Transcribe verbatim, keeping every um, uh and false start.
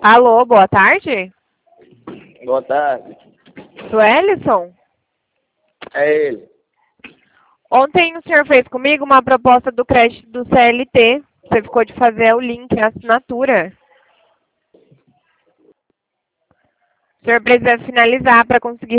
Alô, boa tarde. Boa tarde. Suelison? É ele. Ontem o senhor fez comigo uma proposta do crédito do C L T. Você ficou de fazer o link, a assinatura. O senhor precisa finalizar para conseguir